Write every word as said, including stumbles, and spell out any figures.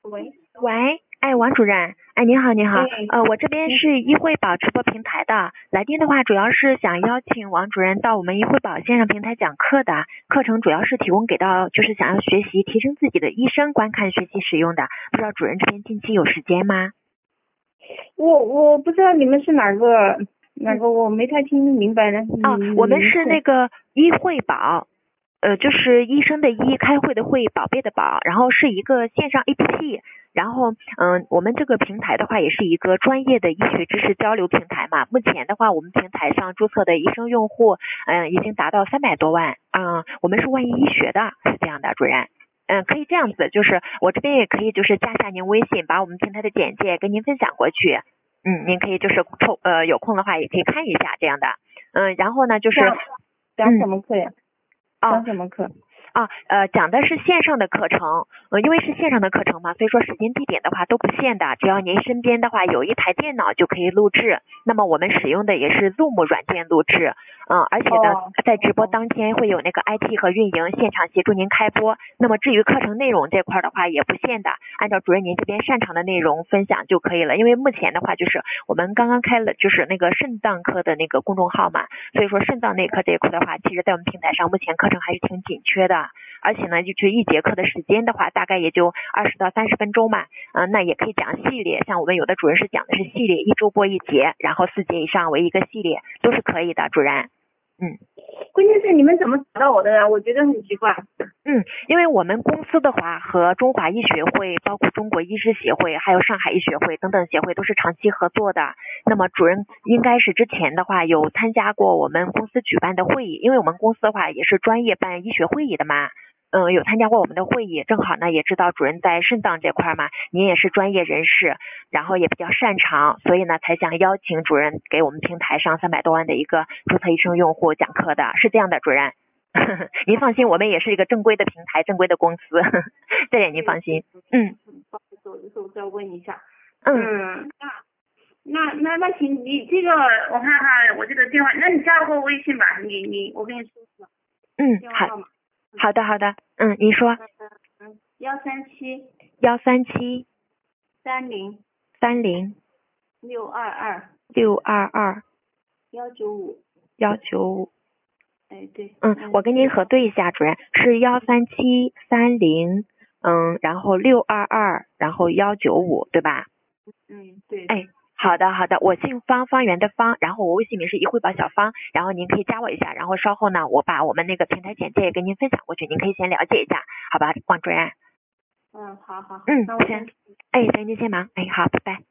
喂喂，哎，王主任，哎，你好，你好， 哎呃，我这边是医惠宝直播平台的，来电的话主要是想邀请王主任到我们医惠宝线上平台讲课的，课程主要是提供给到就是想要学习提升自己的医生观看学习使用的，不知道主任这边近期有时间吗？ 我我不知道你们是哪个哪个，我没太听明白呢。 啊， 你我们是那个个医惠宝，呃，就是医生的医，开会的会，宝贝的宝，然后是一个线上 A P P，然后嗯，我们这个平台的话也是一个专业的医学知识交流平台嘛。目前的话，我们平台上注册的医生用户，嗯，已经达到三百多万，嗯，我们是万医医学的，是这样的，主任。嗯，可以这样子，就是我这边也可以就是加下您微信，把我们平台的简介跟您分享过去。嗯，您可以就是抽呃有空的话也可以看一下这样的。嗯，然后呢就是讲讲什么课呀？ 哦讲什么课？ 啊，呃，讲的是线上的课程，呃，因为是线上的课程嘛，所以说时间地点的话都不限的，只要您身边的话有一台电脑就可以录制。那么我们使用的也是 Zoom 软件录制，嗯，而且呢， 哦在直播当天会有那个 I T 和运营现场协助您开播。那么至于课程内容这块的话也不限的，按照主任您这边擅长的内容分享就可以了。因为目前的话就是我们刚刚开了就是那个肾脏科的那个公众号嘛，所以说肾脏内科这一块的话，其实在我们平台上目前课程还是挺紧缺的。而且呢，就是一节课的时间的话，大概也就二十到三十分钟嘛，嗯、呃，那也可以讲系列，像我们有的主任是讲的是系列，一周播一节，然后四节以上为一个系列，都是可以的，主任。嗯， 关键是你们怎么找到我的呀？我觉得很奇怪。 嗯，因为我们公司的话和中华医学会、包括中国医师协会、还有上海医学会等等协会都是长期合作的。那么主任应该是之前的话有参加过我们公司举办的会议，因为我们公司的话也是专业办医学会议的嘛。嗯，有参加过我们的会议，正好呢也知道主任在肾脏这块嘛，您也是专业人士，然后也比较擅长，所以呢才想邀请主任给我们平台上三百多万的一个注册医生用户讲课的，是这样的，主任。您放心，我们也是一个正规的平台，正规的公司，这点您放心。嗯。 不好意思，我有时候再问一下。 嗯。 嗯，那那那那行，你这个我看看我这个电话，那你加我个微信吧，你你我跟你说说。 嗯，好，好的好的，嗯，您说。 嗯，幺三七。 幺三七。 三零。 三零。 六二二。 六二二。 幺九五。 幺九五。 哎，对。 嗯，我跟您核对一下，主任是幺三七三零，嗯，然后六二二，然后幺九五，对吧？ 嗯，对。 哎，好的好的，我姓方，方圆的方，然后我微信名是怡惠宝小方，然后您可以加我一下，然后稍后呢，我把我们那个平台简介也跟您分享过去，您可以先了解一下，好吧，王主任。 嗯，好好。 嗯， 那我行。哎，行，您先忙。哎，好，拜拜。